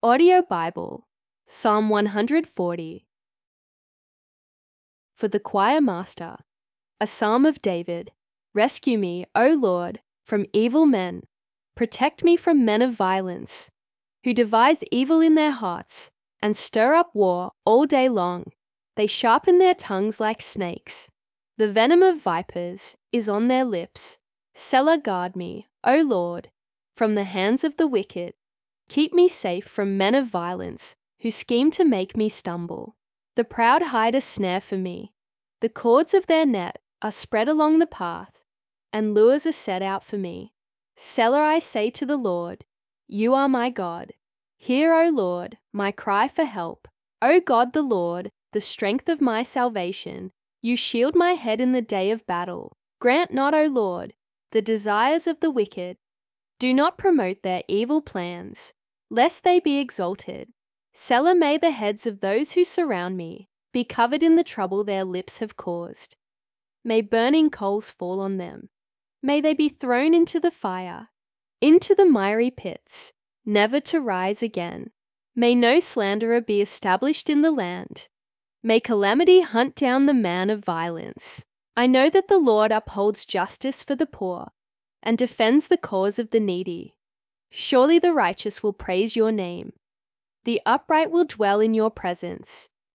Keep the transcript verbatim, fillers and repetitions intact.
Audio Bible, Psalm one hundred forty. For the choir master, a psalm of David. Rescue me, O Lord, from evil men. Protect me from men of violence, who devise evil in their hearts and stir up war all day long. They sharpen their tongues like snakes. The venom of vipers is on their lips. Selah, guard me, O Lord, from the hands of the wicked. Keep me safe from men of violence, who scheme to make me stumble. The proud hide a snare for me. The cords of their net are spread along the path, and lures are set out for me. Selah, I say to the Lord, you are my God. Hear, O Lord, my cry for help. O God the Lord, the strength of my salvation, you shield my head in the day of battle. Grant not, O Lord, the desires of the wicked. Do not promote their evil plans, lest they be exalted. Selah, may the heads of those who surround me be covered in the trouble their lips have caused. May burning coals fall on them. May they be thrown into the fire, into the miry pits, never to rise again. May no slanderer be established in the land. May calamity hunt down the man of violence. I know that the Lord upholds justice for the poor and defends the cause of the needy. Surely the righteous will praise your name. The upright will dwell in your presence.